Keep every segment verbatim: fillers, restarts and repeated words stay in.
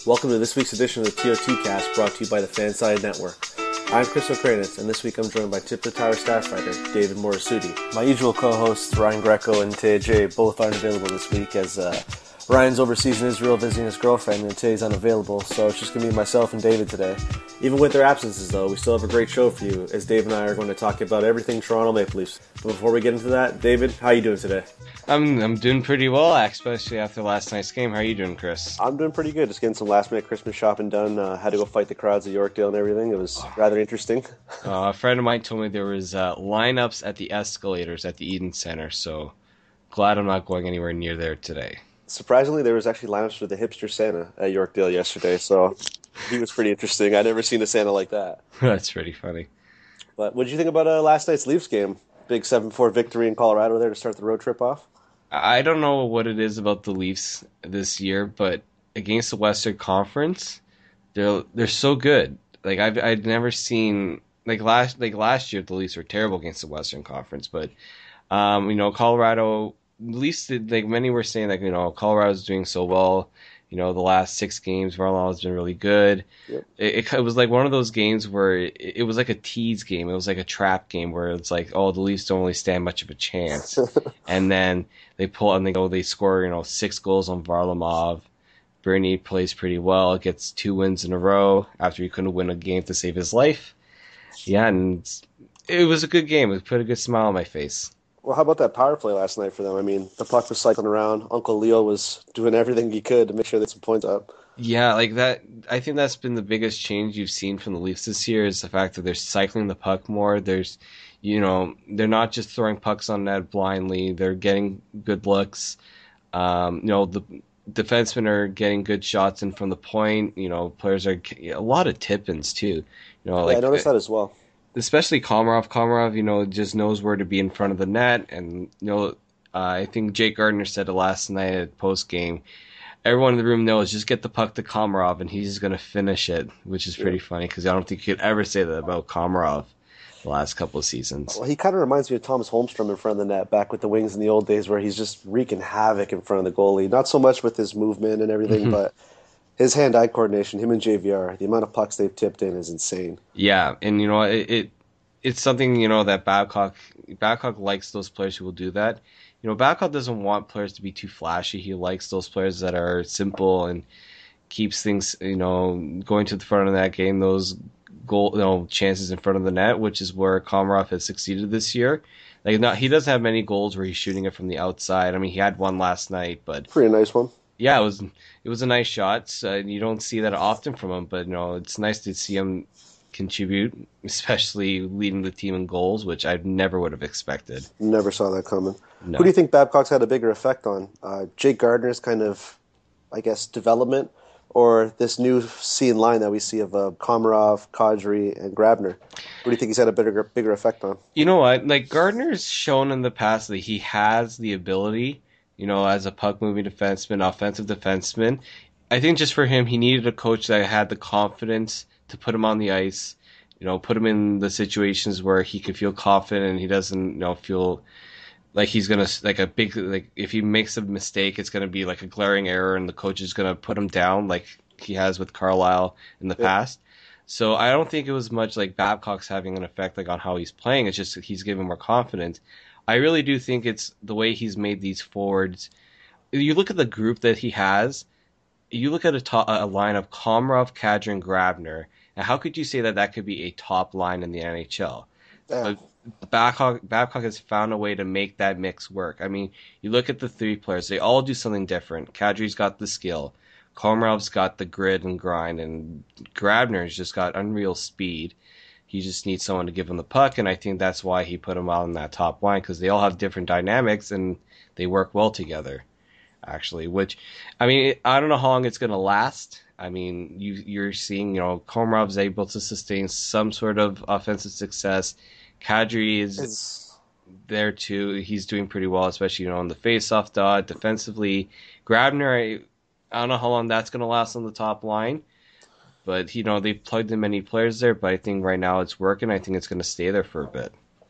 Welcome to this week's edition of the T O T Cast, brought to you by the Fanside Network. I'm Chris O'Kranitz, and this week I'm joined by Tip the Tower staff writer, David Morisuti. My usual co-hosts, Ryan Greco and Tay J, both aren't available this week as uh, Ryan's overseas in Israel visiting his girlfriend, and Tay's unavailable, so it's just going to be myself and David today. Even with their absences, though, we still have a great show for you, as Dave and I are going to talk about everything Toronto Maple Leafs. But before we get into that, David, how are you doing today? I'm I'm doing pretty well, especially after last night's game. How are you doing, Chris? I'm doing pretty good. Just getting some last-minute Christmas shopping done. Uh, had to go fight the crowds at Yorkdale and everything. It was rather interesting. uh, a friend of mine told me there was uh, lineups at the escalators at the Eden Center, so glad I'm not going anywhere near there today. Surprisingly, there was actually lineups for the hipster Santa at Yorkdale yesterday, so he was pretty interesting. I'd never seen a Santa like that. That's pretty funny. But what did you think about uh, last night's Leafs game? Big seven four victory in Colorado there to start the road trip off? I don't know what it is about the Leafs this year, but against the Western Conference, they're they're so good. Like I've I'd never seen like last like last year the Leafs were terrible against the Western Conference, but um, you know, Colorado, at least like many were saying like, you know, Colorado's doing so well. You know, the last six games, Verla's been really good. Yep. It, it, it was like one of those games where it, it was like a tease game. It was like a trap game where it's like, oh, the Leafs don't really stand much of a chance. And then they pull and they go, they score, you know, six goals on Varlamov. Bernie plays pretty well, gets two wins in a row after he couldn't win a game to save his life. Yeah, and it was a good game. It put a good smile on my face. Well, how about that power play last night for them? I mean, the puck was cycling around. Uncle Leo was doing everything he could to make sure they had some points up. Yeah, like that. I think that's been the biggest change you've seen from the Leafs this year is the fact that they're cycling the puck more. There's, you know, they're not just throwing pucks on net blindly. They're getting good looks. Um, you know, the defensemen are getting good shots in from the point. You know, players are a lot of tip-ins too. You know, like yeah, I noticed that as well. Especially Komarov. Komarov, you know, just knows where to be in front of the net. And, you know, uh, I think Jake Gardiner said it last night at post-game. Everyone in the room knows just get the puck to Komarov and he's just going to finish it, which is pretty yeah. funny because I don't think you could ever say that about Komarov the last couple of seasons. Well, he kind of reminds me of Thomas Holmstrom in front of the net back with the Wings in the old days where he's just wreaking havoc in front of the goalie. Not so much with his movement and everything, but his hand-eye coordination, him and J V R, the amount of pucks they've tipped in is insane. Yeah, and you know it, it it's something you know that Babcock Babcock likes those players who will do that. You know, Babcock doesn't want players to be too flashy. He likes those players that are simple and keeps things you know going to the front of that game. Those goal you know chances in front of the net, which is where Komarov has succeeded this year. Like not he doesn't have many goals where he's shooting it from the outside. I mean, he had one last night, but pretty nice one. Yeah, it was it was a nice shot. Uh, you don't see that often from him, but you know it's nice to see him contribute, especially leading the team in goals, which I never would have expected. Never saw that coming. No. Who do you think Babcock's had a bigger effect on? Uh, Jake Gardiner's kind of, I guess, development, or this new scene line that we see of uh, Komarov, Kadri, and Grabner? Who do you think he's had a bigger bigger effect on? You know what? Like Gardner's shown in the past that he has the ability. You know, as a puck-moving defenseman, offensive defenseman. I think just for him, he needed a coach that had the confidence to put him on the ice, you know, put him in the situations where he could feel confident and he doesn't, you know, feel like he's going to, like a big, like if he makes a mistake, it's going to be like a glaring error and the coach is going to put him down like he has with Carlisle in the yeah. past. So I don't think it was much like Babcock's having an effect like on how he's playing. It's just he's giving more confidence. I really do think it's the way he's made these forwards. You look at the group that he has. You look at a, top, a line of Komarov, Kadri, and Grabner, and how could you say that that could be a top line in the N H L? Yeah. But Babcock, Babcock has found a way to make that mix work. I mean, you look at the three players; they all do something different. Kadri's got the skill, Komarov's got the grit and grind, and Grabner's just got unreal speed. He just needs someone to give him the puck, and I think that's why he put him out in that top line, because they all have different dynamics, and they work well together, actually. Which, I mean, I don't know how long it's going to last. I mean, you, you're seeing, you know, Komarov's able to sustain some sort of offensive success. Kadri is it's... there, too. He's doing pretty well, especially, you know, on the face-off dot, defensively. Grabner, I, I don't know how long that's going to last on the top line. But, you know, they've plugged in many players there, but I think right now it's working. I think it's going to stay there for a bit.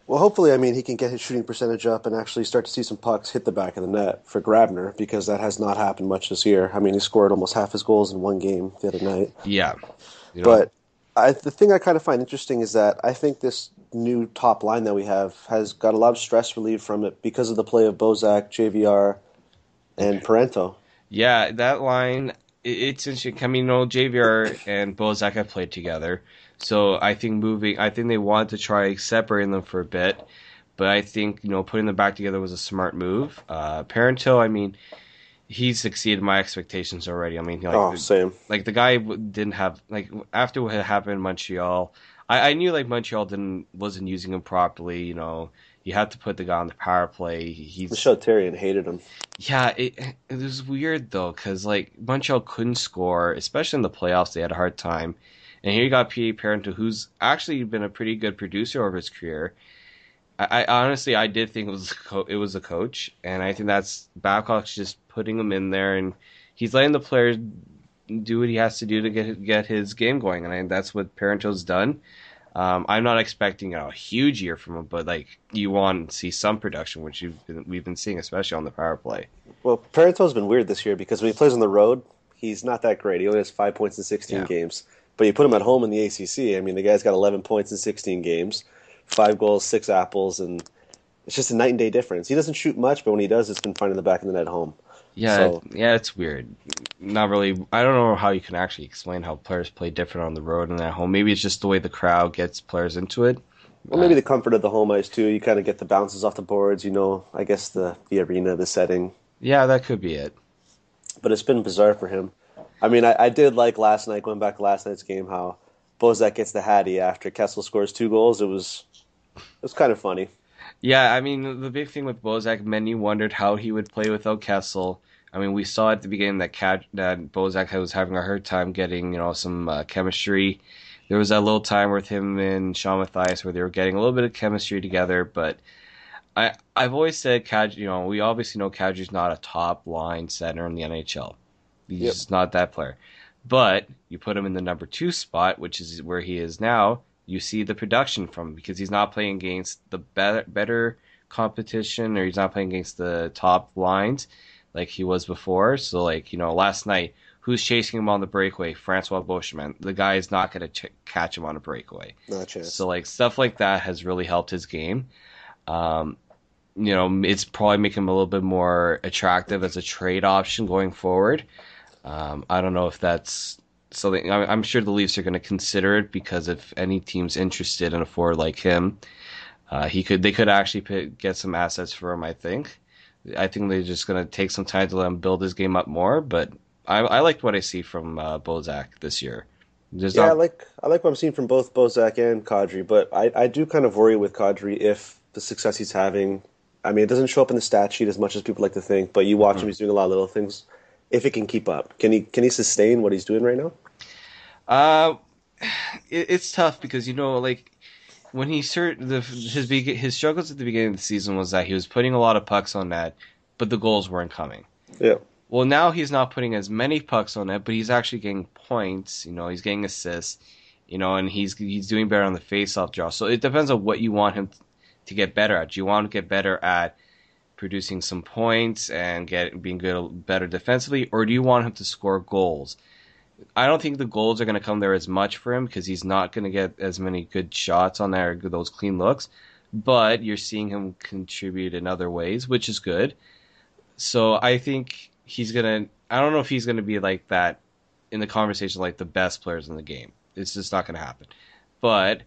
Well, hopefully, I mean, he can get his shooting percentage up and actually start to see some pucks hit the back of the net for Grabner, because that has not happened much this year. I mean, he scored almost half his goals in one game the other night. Yeah. You know, But I, the thing I kind of find interesting is that I think this new top line that we have has got a lot of stress relieved from it because of the play of Bozak, J V R, and Parento. yeah, that line, it, it's interesting. I mean, you know, J V R and Bozak have played together. So I think moving, I think they wanted to try separating them for a bit. But I think, you know, putting them back together was a smart move. Uh, Parento, I mean, he's exceeded my expectations already. I mean, like, Oh, same. like the guy w- didn't have, like, after what had happened in Montreal, I, I knew, like, Montreal didn't, wasn't using him properly, you know. You had to put the guy on the power play. He's Michel Therrien hated him. Yeah, it it was weird though, because like Montreal couldn't score, especially in the playoffs. They had a hard time, and here you got P A Parento, who's actually been a pretty good producer over his career. I, I honestly, I did think it was co- it was a coach, and I think that's Babcock's just putting him in there, and he's letting the players do what he has to do to get get his game going, and I, that's what Parento's done. Um, I'm not expecting you know, a huge year from him, but like you want to see some production, which you've been, we've been seeing, especially on the power play. Well, Parento's been weird this year because when he plays on the road, he's not that great. He only has five points in sixteen Yeah. games. But you put him at home in the A C C, I mean, the guy's got eleven points in sixteen games, five goals, six apples, and it's just a night and day difference. He doesn't shoot much, but when he does, it's been finding the back of the net home. Yeah, So- yeah, it's weird. Not really. I don't know how you can actually explain how players play different on the road and at home. Maybe it's just the way the crowd gets players into it. Well, maybe the comfort of the home ice, too. You kind of get the bounces off the boards, you know, I guess the, the arena, the setting. Yeah, that could be it. But it's been bizarre for him. I mean, I, I did like last night, going back to last night's game, how Bozak gets the Hattie after Kessel scores two goals. It was it was kind of funny. Yeah, I mean, the big thing with Bozak, many wondered how he would play without Kessel. I mean, we saw at the beginning that Kat, that Bozak was having a hard time getting, you know, some uh, chemistry. There was that little time with him and Sean Mathias where they were getting a little bit of chemistry together, but I, I've always said, Kadri, you know, we obviously know Kadri's not a top line center in the N H L. He's Yep. just not that player. But you put him in the number two spot, which is where he is now, you see the production from him because he's not playing against the better, better competition, or he's not playing against the top lines like he was before. So, like, you know, last night, who's chasing him on the breakaway? Francois Beauchemin. The guy is not going to ch- catch him on a breakaway. Not a chance. So, like, stuff like that has really helped his game. Um, you know, it's probably making him a little bit more attractive as a trade option going forward. Um, I don't know if that's something. I'm I'm sure the Leafs are going to consider it, because if any team's interested in a forward like him, uh, he could they could actually pick, get some assets for him. I think. I think they're just going to take some time to let him build his game up more. But I, I liked what I see from uh, Bozak this year. There's Yeah, not- I like I like what I'm seeing from both Bozak and Kadri, but I, I do kind of worry with Kadri if the success he's having. I mean, it doesn't show up in the stat sheet as much as people like to think, but you watch him, he's doing a lot of little things. If he can keep up, can he can he sustain what he's doing right now? Uh, it, it's tough because, you know, like when he cert the his beg- his struggles at the beginning of the season was that he was putting a lot of pucks on net, but the goals weren't coming. Yeah. Well, now he's not putting as many pucks on net, but he's actually getting points. You know, he's getting assists. You know, and he's he's doing better on the faceoff draw. So it depends on what you want him to get better at. Do you want him to get better at producing some points and get being good better defensively, or do you want him to score goals? I don't think the goals are going to come there as much for him because he's not going to get as many good shots on there, those clean looks. But you're seeing him contribute in other ways, which is good. So I think he's going to, I don't know if he's going to be like that in the conversation, like the best players in the game. It's just not going to happen. But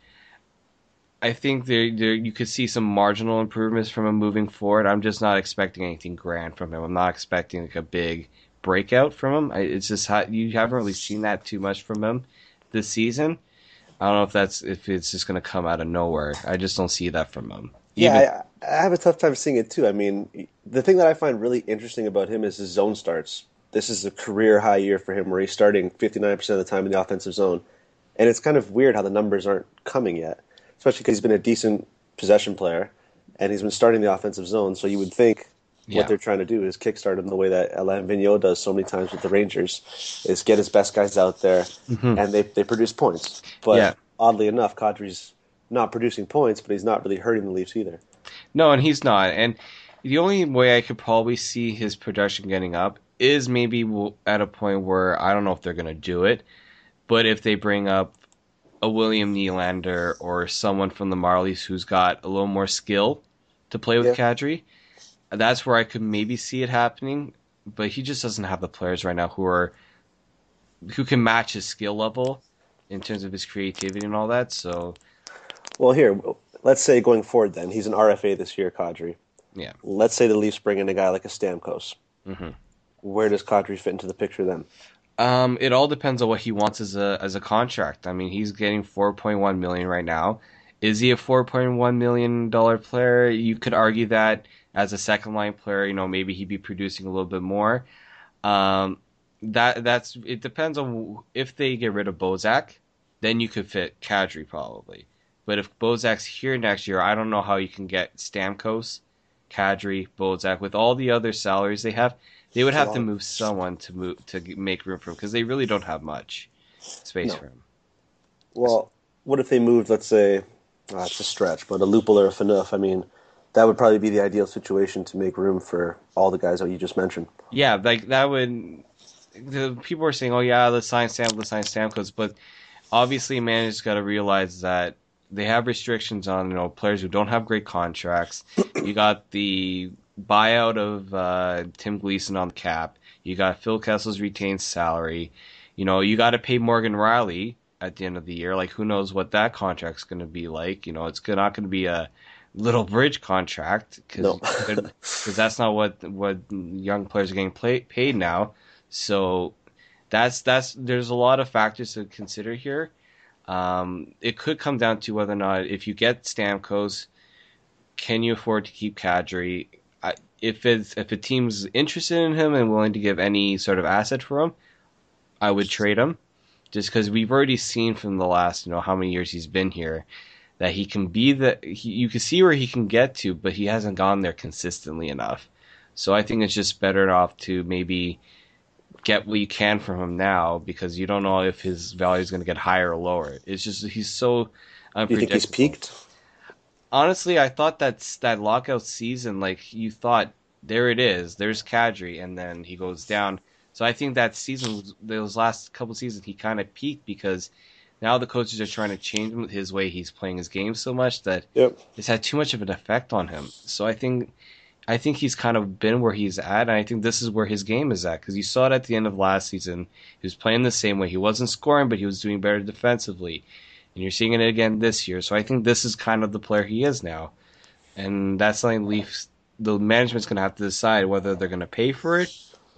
I think there, there you could see some marginal improvements from him moving forward. I'm just not expecting anything grand from him. I'm not expecting like a big breakout from him. I, it's just how, you haven't really seen that too much from him this season. I don't know if that's if it's just going to come out of nowhere. I just don't see that from him. Even, Yeah, I, I have a tough time seeing it too. I mean, the thing that I find really interesting about him is his zone starts. This is a career high year for him where he's starting fifty-nine percent of the time in the offensive zone. And it's kind of weird how the numbers aren't coming yet, especially because he's been a decent possession player and he's been starting the offensive zone. So you would think Yeah. what they're trying to do is kickstart him the way that Alain Vigneault does so many times with the Rangers, is get his best guys out there and they, they produce points. But Yeah. oddly enough, Kadri's not producing points, but he's not really hurting the Leafs either. No, and he's not. And the only way I could probably see his production getting up is maybe at a point where I don't know if they're going to do it, but if they bring up a William Nylander or someone from the Marlies who's got a little more skill to play with yeah. Kadri, that's where I could maybe see it happening. But he just doesn't have the players right now who are who can match his skill level in terms of his creativity and all that. So, well, here, let's say going forward, then he's an R F A this year, Kadri. Yeah. Let's say the Leafs bring in a guy like a Stamkos. Mm-hmm. Where does Kadri fit into the picture then? Um, it all depends on what he wants as a as a contract. I mean, he's getting four point one million dollars right now. Is he a four point one million dollars player? You could argue that as a second line player, you know, maybe he'd be producing a little bit more. Um, that that's it depends on if they get rid of Bozak, then you could fit Kadri probably. But if Bozak's here next year, I don't know how you can get Stamkos, Kadri, Bozak with all the other salaries they have. They would have to move someone to move to make room for him because they really don't have much space no. for him. Well, what if they moved, let's say, uh, it's a stretch, but a Lupul or a Phaneuf? I mean, that would probably be the ideal situation to make room for all the guys that you just mentioned. Yeah, like that would. The people are saying, "Oh yeah, let's sign Stamkos, let's sign Stamkos," but obviously, manager's got to realize that they have restrictions on you know players who don't have great contracts. You got the buyout of uh, Tim Gleason on the cap. You got Phil Kessel's retained salary. You know, you got to pay Morgan Rielly at the end of the year. Like, who knows what that contract's going to be like? You know, it's not going to be a little bridge contract because no. that's not what what young players are getting play, paid now. So that's that's there's a lot of factors to consider here. Um, it could come down to whether or not if you get Stamkos, can you afford to keep Kadri? I, if it's if a team's interested in him and willing to give any sort of asset for him, I would trade him. Just because we've already seen from the last, you know, how many years he's been here, that he can be the he, you can see where he can get to, but he hasn't gone there consistently enough. So I think it's just better off to maybe get what you can from him now because you don't know if his value is going to get higher or lower. It's just he's so unpredictable. Do you think he's peaked? Honestly, I thought that's that lockout season, like you thought, there it is, there's Kadri, and then he goes down. So I think that season, those last couple seasons, he kind of peaked because now the coaches are trying to change his way he's playing his game so much that yep. it's had too much of an effect on him. So I think I think he's kind of been where he's at, and I think this is where his game is at because you saw it at the end of last season. He was playing the same way. He wasn't scoring, but he was doing better defensively. And you're seeing it again this year. So I think this is kind of the player he is now. And that's something Leafs, the management's going to have to decide whether they're going to pay for it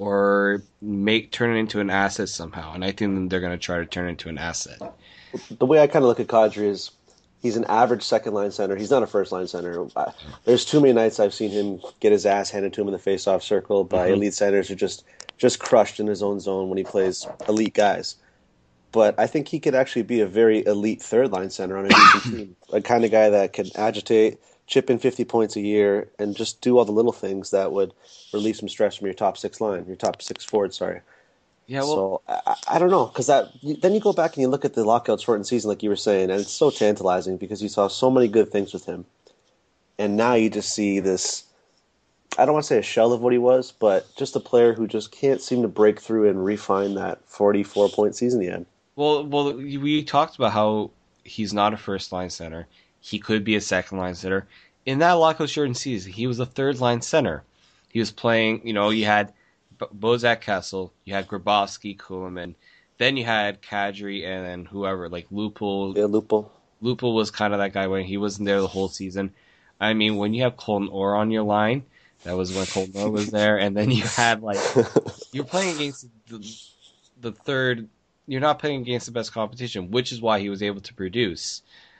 or make turn it into an asset somehow. And I think they're going to try to turn it into an asset. The way I kind of look at Kadri is he's an average second-line center. He's not a first-line center. There's too many nights I've seen him get his ass handed to him in the face-off circle by mm-hmm. elite centers who just, just crushed in his own zone when he plays elite guys. But I think he could actually be a very elite third-line center on a decent team. A kind of guy that can agitate, chip in fifty points a year, and just do all the little things that would relieve some stress from your top six line, your top six forward, sorry. Yeah, well, so I, I don't know, because that then you go back and you look at the lockout shortened season, like you were saying, and it's so tantalizing because you saw so many good things with him, and now you just see this. I don't want to say a shell of what he was, but just a player who just can't seem to break through and refine that forty-four point season he had. Well, well, we talked about how he's not a first-line center. He could be a second-line center. In that lockout shortened season, he was a third-line center. He was playing, you know, you had Bozak Kessel, you had Grabowski, Kuhlman, then you had Kadri and then whoever, like Lupul. Yeah, Lupul. Lupul was kind of that guy when he wasn't there the whole season. I mean, when you have Colton Orr on your line, that was when Colton Orr was there, and then you had, like, you're playing against the, the third, you're not playing against the best competition, which is why he was able to produce.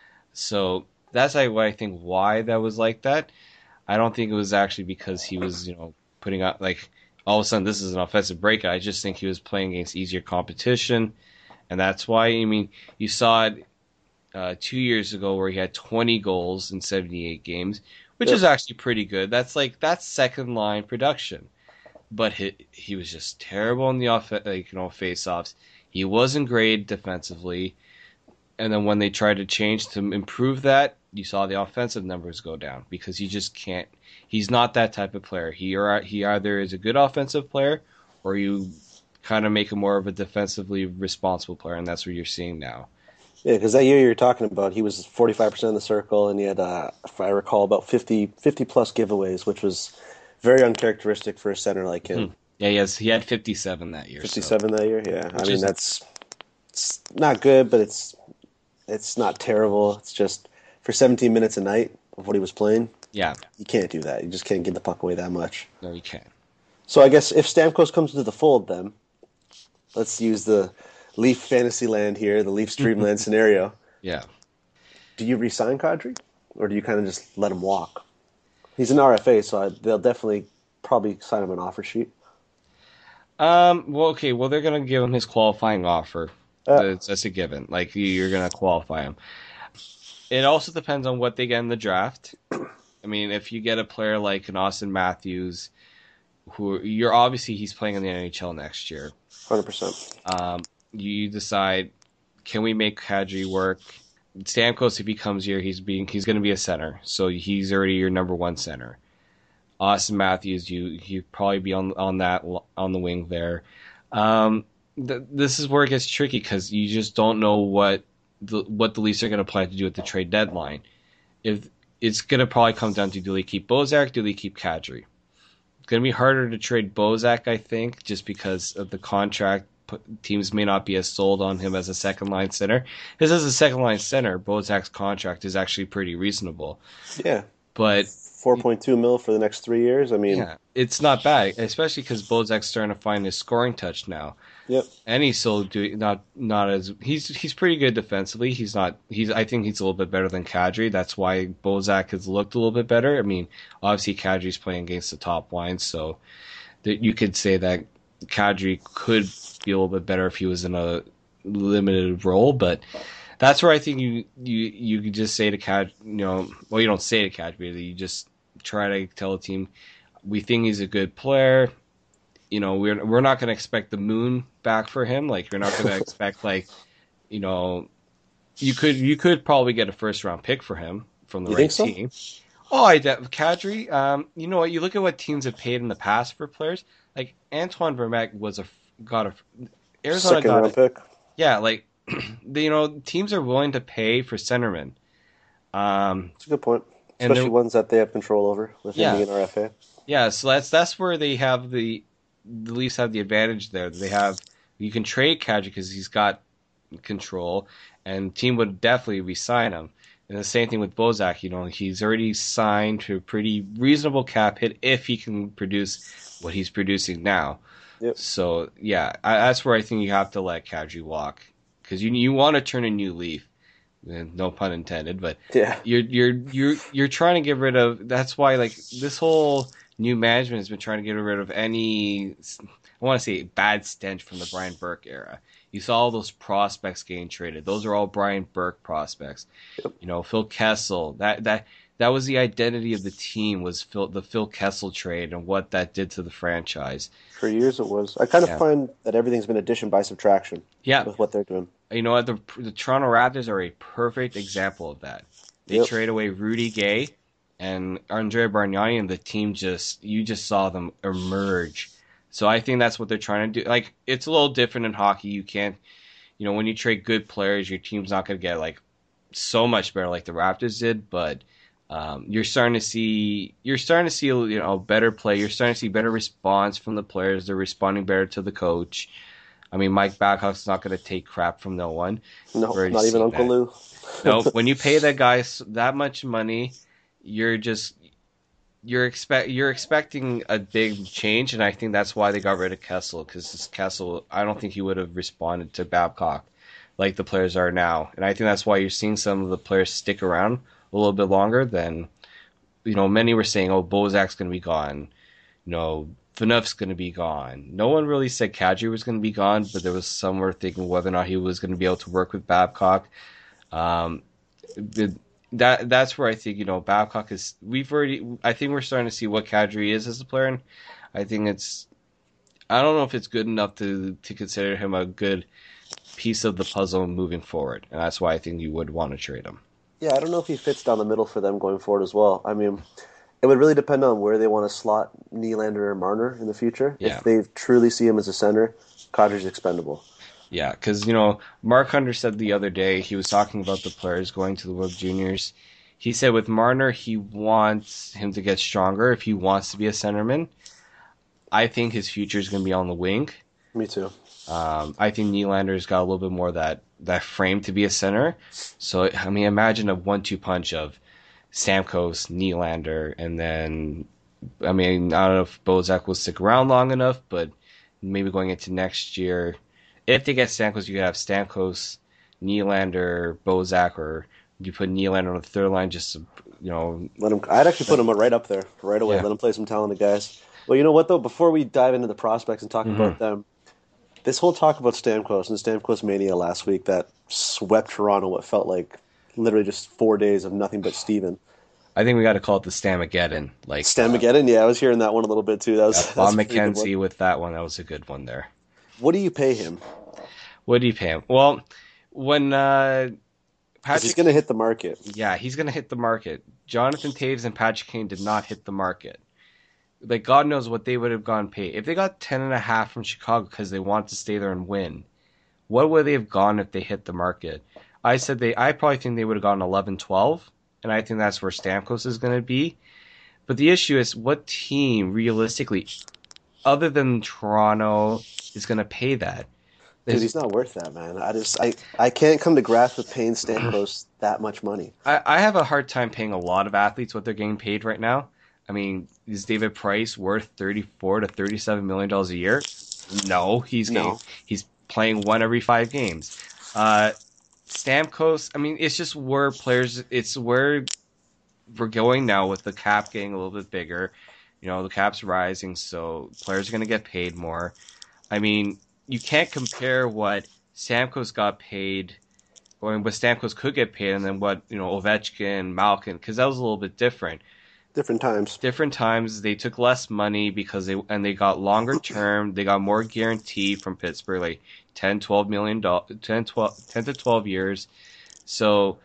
So that's like why I think why that was like that. I don't think it was actually because he was, you know, putting out, like, all of a sudden this is an offensive breakout. I just think he was playing against easier competition, and that's why. I mean, you saw it uh, two years ago where he had twenty goals in seventy-eight games, which yep. is actually pretty good. That's like that's second line production, but he he was just terrible in the off like you know face-offs. He wasn't great defensively. And then when they tried to change to improve that, you saw the offensive numbers go down because he just can't. He's not that type of player. He or he either is a good offensive player, or you kind of make him more of a defensively responsible player, and that's what you're seeing now. Yeah, because that year you're talking about, he was forty-five percent in the circle, and he had, uh, if I recall, about fifty, fifty plus giveaways, which was very uncharacteristic for a center like him. Hmm. Yeah, yes, he had fifty-seven that year. fifty-seven so. that year, yeah. Which I mean, is, that's it's not good, but it's it's not terrible. It's just for seventeen minutes a night of what he was playing. Yeah, you can't do that. You just can't give the puck away that much. No, you can't. So I guess if Stamkos comes into the fold, then let's use the Leaf fantasy land here, the Leaf Streamland scenario. Yeah. Do you re-sign Kadri, or do you kind of just let him walk? He's an R F A, so I, they'll definitely probably sign him an offer sheet. Um. Well, okay. Well, they're gonna give him his qualifying offer. Uh, that's, that's a given. Like you're gonna qualify him. It also depends on what they get in the draft. I mean, if you get a player like an Austin Matthews, who you're obviously he's playing in the N H L next year. one hundred percent. Um. You decide, can we make Kadri work? Stamkos, if he comes here, he's being he's going to be a center, so he's already your number one center. Austin Matthews, you he'd probably be on on that on the wing there. Um, th- this is where it gets tricky because you just don't know what the what the Leafs are going to plan to do at the trade deadline. If it's going to probably come down to, do they keep Bozak, do they keep Kadri? It's going to be harder to trade Bozak, I think, just because of the contract. Teams may not be as sold on him as a second line center. Because as a second line center, Bozak's contract is actually pretty reasonable. Yeah, but four point two mil for the next three years. I mean, yeah, it's not bad, especially because Bozak's starting to find his scoring touch now. Yep, and he's still doing not not as he's he's pretty good defensively. He's not he's I think he's a little bit better than Kadri. That's why Bozak has looked a little bit better. I mean, obviously Kadri's playing against the top line, so that you could say that Kadri could be a little bit better if he was in a limited role, but that's where I think you you you could just say to Kadri, you know, well, you don't say to Kadri, you just try to tell the team, we think he's a good player. You know, we're we're not going to expect the moon back for him. Like, you're not going to expect like, you know, you could you could probably get a first round pick for him from the you right think so? team. Oh, I Kadri. Um, you know what? You look at what teams have paid in the past for players. Like Antoine Vermette was a got a Arizona second got round a, pick. Yeah, like the, you know, teams are willing to pay for centermen. Um, That's a good point, especially ones that they have control over with yeah, him being an R F A. Yeah, so that's that's where they have the the Leafs have the advantage there. They have you can trade Kadri because he's got control, and team would definitely re-sign him. And the same thing with Bozak. You know, he's already signed to a pretty reasonable cap hit if he can produce what he's producing now. Yep. So yeah, I, that's where I think you have to let Kadri walk because you you want to turn a new leaf. No pun intended, but yeah, you're you're you're you're trying to get rid of. That's why like this whole new management has been trying to get rid of any, I want to say, bad stench from the Brian Burke era. You saw all those prospects getting traded. Those are all Brian Burke prospects. Yep. You know, Phil Kessel. That that that was the identity of the team, was Phil, the Phil Kessel trade and what that did to the franchise. For years it was. I kind of yeah. find that everything's been addition by subtraction. Yeah. With what they're doing. You know what? The, the Toronto Raptors are a perfect example of that. They yep. trade away Rudy Gay and Andrea Bargnani, and the team just, you just saw them emerge. So I think that's what they're trying to do. Like, it's a little different in hockey. You can't, you know, when you trade good players, your team's not going to get, like, so much better like the Raptors did, but um, you're starting to see, you're starting to see, you know, better play. You're starting to see better response from the players. They're responding better to the coach. I mean, Mike Babcock's not going to take crap from no one. No, not even Uncle that. Lou. No, when you pay that guy that much money, you're just you're expect you're expecting a big change, and I think that's why they got rid of Kessel, because Kessel, I don't think he would have responded to Babcock like the players are now, and I think that's why you're seeing some of the players stick around a little bit longer than, you know, many were saying, oh, Bozak's going to be gone, you know, Phaneuf's going to be gone. No one really said Kadri was going to be gone, but there was some were thinking whether or not he was going to be able to work with Babcock. Um, the, that that's where I think, you know, Babcock is. We've already. I think we're starting to see what Kadri is as a player, and I think it's. I don't know if it's good enough to to consider him a good piece of the puzzle moving forward, and that's why I think you would want to trade him. Yeah, I don't know if he fits down the middle for them going forward as well. I mean, it would really depend on where they want to slot Nylander or Marner in the future. Yeah. If they truly see him as a center, Kadri's expendable. Yeah, because, you know, Mark Hunter said the other day, he was talking about the players going to the World Juniors. He said with Marner, he wants him to get stronger if he wants to be a centerman. I think his future is going to be on the wing. Me too. Um, I think Nylander's got a little bit more of that, that frame to be a center. So, I mean, imagine a one two punch of Stamkos, Nylander, and then, I mean, I don't know if Bozak will stick around long enough, but maybe going into next year, if they get Stamkos, you could have Stamkos, Nylander, Bozak, or you put Nylander on the third line just to, you know. Let him. I'd actually put him right up there right away. Yeah. Let him play some talented guys. Well, you know what, though? Before we dive into the prospects and talk Mhm. about them, this whole talk about Stamkos and Stamkos mania last week that swept Toronto, what felt like literally just four days of nothing but Steven. I think we got to call it the Stamageddon. Like Stamageddon? Yeah, I was hearing that one a little bit too. That was, uh, that's Bob a pretty good McKenzie one. with that one. That was a good one there. What do you pay him? What do you pay him? Well, when uh, 'Cause he's Patrick, going to hit the market. yeah, he's going to hit the market. Jonathan Taves and Patrick Kane did not hit the market. Like, God knows what they would have gone pay. If they got ten and a half from Chicago because they want to stay there and win, what would they have gone if they hit the market? I said they, I probably think they would have gone eleven, twelve, and I think that's where Stamkos is going to be. But the issue is, what team, realistically, other than Toronto, is going to pay that? Because he's not worth that, man. I just I, I can't come to grasp with paying Stamkos that much money. I, I have a hard time paying a lot of athletes what they're getting paid right now. I mean, is David Price worth thirty-four to thirty-seven million dollars a year? No, he's No. getting, he's playing one every five games. Uh, Stamkos, I mean, it's just where players, it's where we're going now with the cap getting a little bit bigger. You know, the cap's rising, so players are going to get paid more. I mean, you can't compare what Stamkos got paid, or what Stamkos could get paid, and then what, you know, Ovechkin, Malkin, because that was a little bit different. Different times. Different times, they took less money because they and they got longer term. They got more guarantee from Pittsburgh, like ten, twelve million dollars, ten, twelve, ten to twelve years. So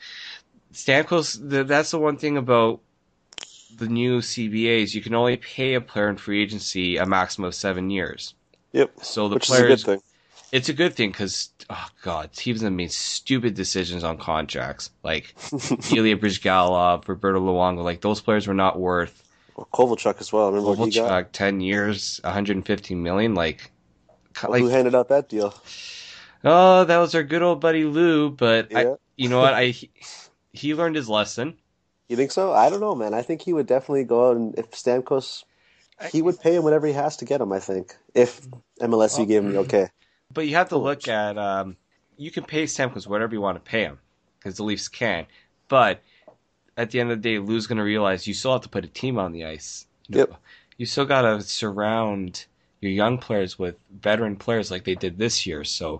Stamkos, the, that's the one thing about the new C B As. You can only pay a player in free agency a maximum of seven years. Yep. So the Which players, is a good thing. it's a good thing because, oh God, teams have made stupid decisions on contracts. Like Ilya Brizgalov, Roberto Luongo, like those players were not worth Well, Kovalchuk as well. Remember what he got? Kovalchuk, ten years, one hundred fifteen million. Like, Well, who like handed out that deal? oh, that was our good old buddy Lou. But I, Yeah. you know what? I he, he learned his lesson. You think so? I don't know, man. I think he would definitely go out and if Stamkos, he would pay him whatever he has to get him. I think if M L S C gave him the okay. But you have to look at um, you can pay Stamkos whatever you want to pay him because the Leafs can. But at the end of the day, Lou's going to realize you still have to put a team on the ice. You Yep. know, you still got to surround your young players with veteran players like they did this year. So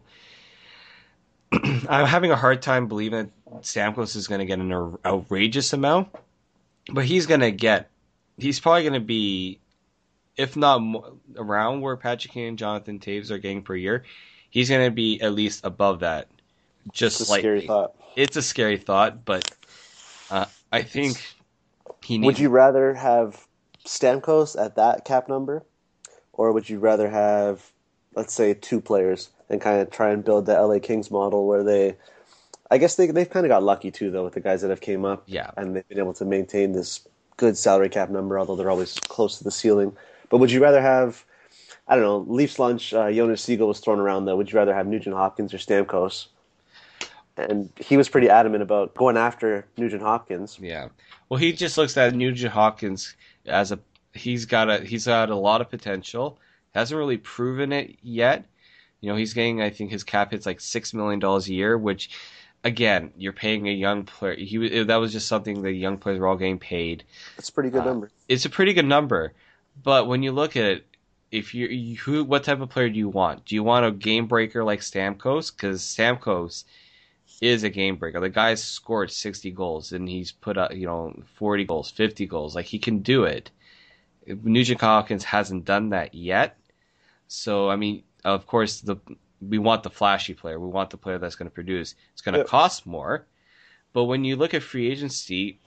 I'm having a hard time believing that Stamkos is going to get an ou- outrageous amount, but he's going to get. He's probably going to be, if not mo- around where Patrick Kane and Jonathan Taves are getting per year, he's going to be at least above that. Just It's a like scary thought. It's a scary thought, but uh, I think he needs. Would you rather have Stamkos at that cap number, or would you rather have, let's say, two players and kind of try and build the L A Kings model where they, I guess they they've kind of got lucky too though with the guys that have came up, Yeah. and they've been able to maintain this good salary cap number, although they're always close to the ceiling. But would you rather have, I don't know, Leafs lunch? Uh, Jonas Siegel was thrown around though. Would you rather have Nugent Hopkins or Stamkos? And he was pretty adamant about going after Nugent Hopkins. Yeah. Well, he just looks at Nugent Hopkins as a he's got a he's got a lot of potential. Hasn't really proven it yet. You know, he's getting I think his cap hits like six million dollars a year, which again, you're paying a young player. He was- that was just something the young players were all getting paid. That's a pretty good Uh, number. It's a pretty good number, but when you look at it, if you, you who what type of player do you want? Do you want a game breaker like Stamkos? Because Stamkos is a game breaker. The guy's scored sixty goals and he's put up, you know, forty goals, fifty goals. Like he can do it. Nugent Hopkins hasn't done that yet. So I mean, of course, the we want the flashy player. We want the player that's going to produce. It's going to Yep. cost more. But when you look at free agency,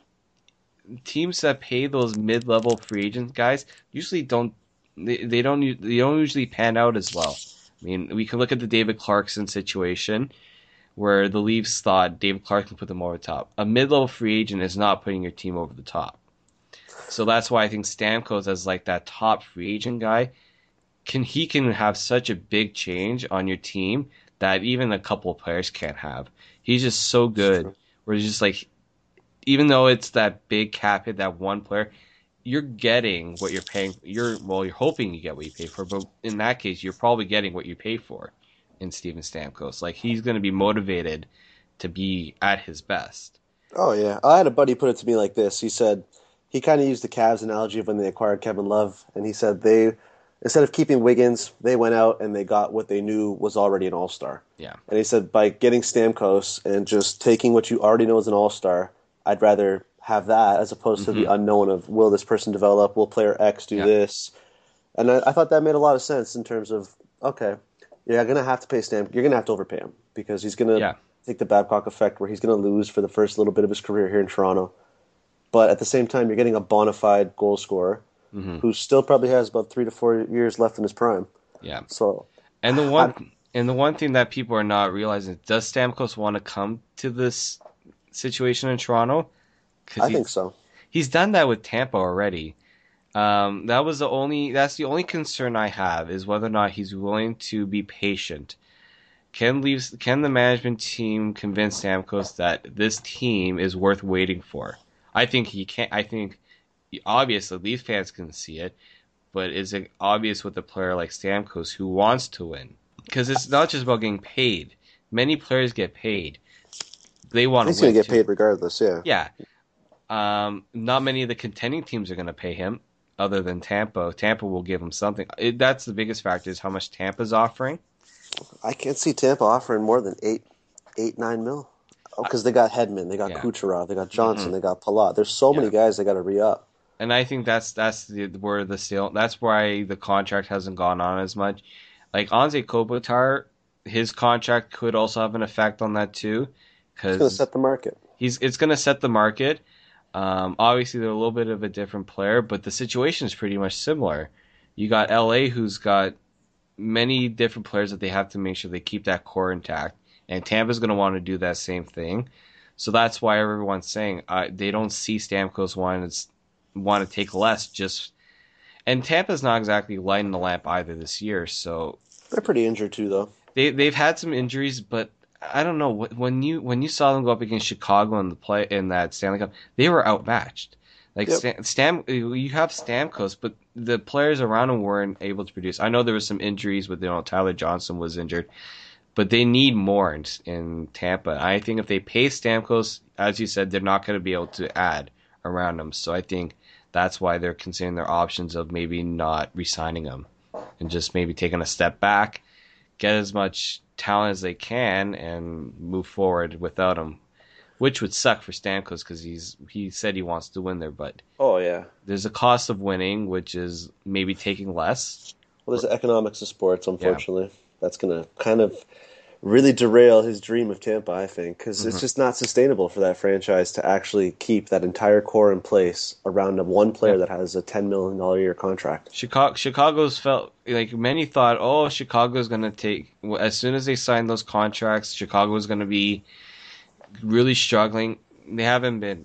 teams that pay those mid-level free agent guys usually don't they, they don't they don't usually pan out as well. I mean, we can look at the David Clarkson situation where the Leafs thought David Clarkson put them over the top. A mid-level free agent is not putting your team over the top. So that's why I think Stamkos as like that top free agent guy can he can have such a big change on your team that even a couple of players can't have. He's just so good. Where it's just like even though it's that big cap hit, that one player, you're getting what you're paying. You're well, you're hoping you get what you pay for, but in that case, you're probably getting what you pay for in Steven Stamkos. Like he's going to be motivated to be at his best. Oh yeah, I had a buddy put it to me like this. He said he kind of used the Cavs analogy of when they acquired Kevin Love, and he said they instead of keeping Wiggins, they went out and they got what they knew was already an all-star. Yeah, and he said by getting Stamkos and just taking what you already know is an all-star, I'd rather have that as opposed to mm-hmm. the unknown of will this person develop, will player X do yeah. this, and I, I thought that made a lot of sense in terms of okay, you're gonna have to pay Stam, you're gonna have to overpay him because he's gonna yeah. take the Babcock effect where he's gonna lose for the first little bit of his career here in Toronto, but at the same time you're getting a bona fide goal scorer mm-hmm. who still probably has about three to four years left in his prime. Yeah. So and the one I, and the one thing that people are not realizing is does Stamkos want to come to this situation in Toronto? I think so. He's done that with Tampa already. Um, that was the only. That's the only concern I have is whether or not he's willing to be patient. Can leaves? Can the management team convince Stamkos that this team is worth waiting for? I think he can't. I think obviously Leaf fans can see it, but is it obvious with a player like Stamkos who wants to win? Because it's not just about getting paid. Many players get paid. They want to win. He's going to get too. paid regardless. Yeah. Yeah. Um, not many of the contending teams are going to pay him, other than Tampa. Tampa will give him something. It, that's the biggest factor is how much Tampa's offering. I can't see Tampa offering more than eight, eight, nine mil. Oh, because they got Hedman, they got yeah. Kucherov, they got Johnson, mm-hmm. they got Palat. There's so many yeah. guys they got to re-up. And I think that's that's the, where the sale. That's why the contract hasn't gone on as much. Like Anze Kopitar, his contract could also have an effect on that too. Cause it's going to set the market. He's it's going to set the market. Um, obviously, they're a little bit of a different player, but the situation is pretty much similar. You got L A, who's got many different players that they have to make sure they keep that core intact, and Tampa's going to want to do that same thing. So that's why everyone's saying uh, they don't see Stamkos wanting to, want to take less. Just and Tampa's not exactly lighting the lamp either this year. So they're pretty injured too, though. They they've had some injuries, but. I don't know when you when you saw them go up against Chicago in the play in that Stanley Cup, they were outmatched. Like yep. Stam, Stam, you have Stamkos, but the players around him weren't able to produce. I know there was some injuries with you know Tyler Johnson was injured, but they need more in, in Tampa. I think if they pay Stamkos, as you said, they're not going to be able to add around him. So I think that's why they're considering their options of maybe not re-signing him and just maybe taking a step back, get as much talent as they can and move forward without him, which would suck for Stamkos because he's he said he wants to win there, but oh yeah, there's a cost of winning, which is maybe taking less. Well, there's the economics of sports, unfortunately. Yeah. That's gonna kind of really derail his dream of Tampa, I think, because mm-hmm. it's just not sustainable for that franchise to actually keep that entire core in place around a one player yeah. that has a ten million dollar a year contract. Chicago, Chicago's felt like many thought, oh, Chicago's going to take as soon as they sign those contracts, Chicago's going to be really struggling. They haven't been